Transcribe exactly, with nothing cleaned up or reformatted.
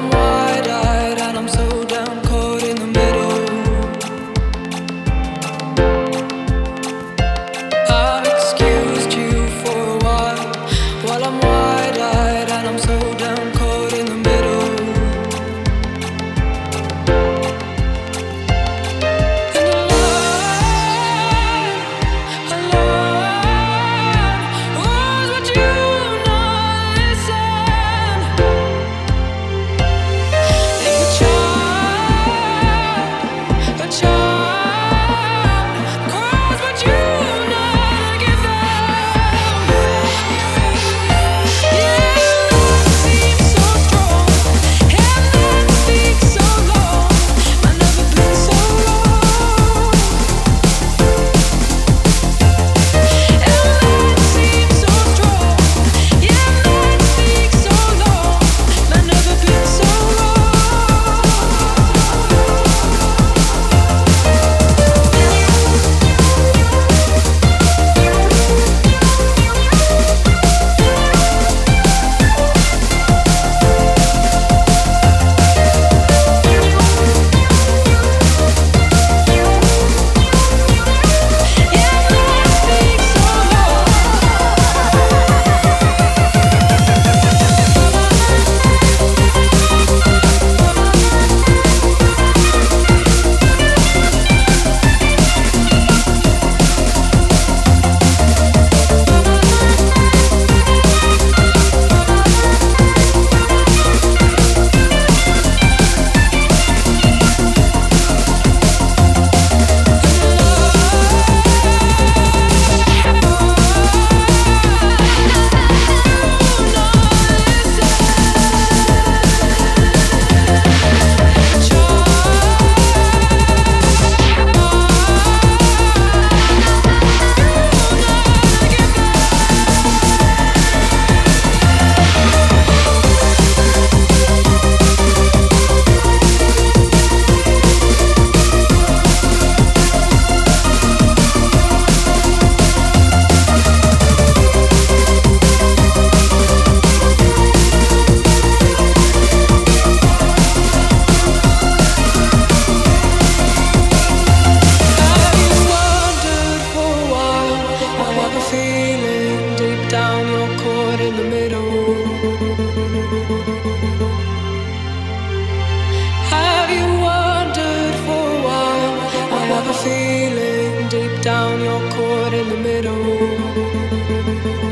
I'm wide-eyed and I'm so down caught in the middle. I've excused you for a while while I'm wide-eyed and I'm so down caught in the middle. And alone, alone was what you not listen. If a child, a child calls what you not give them. Yeah, love seems so strong, and love speaks so long. I've never been so wrong. And love seems so strong, yeah, love speaks so long. I've never been so Have you wondered for a while? I have a feeling deep down you're caught in the middle.